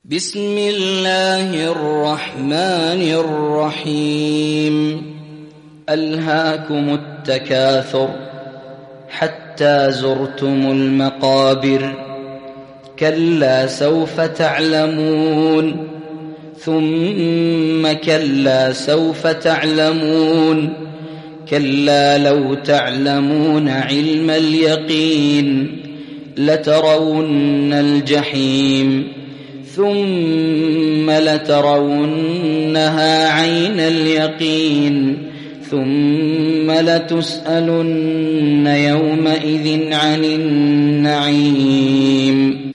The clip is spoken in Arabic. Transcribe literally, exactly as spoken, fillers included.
بسم الله الرحمن الرحيم ألهاكم التكاثر حتى زرتم المقابر كلا سوف تعلمون ثم كلا سوف تعلمون كلا لو تعلمون علم اليقين لترون الجحيم ثم لترونها عين اليقين ثم لتسألن يومئذ عن النعيم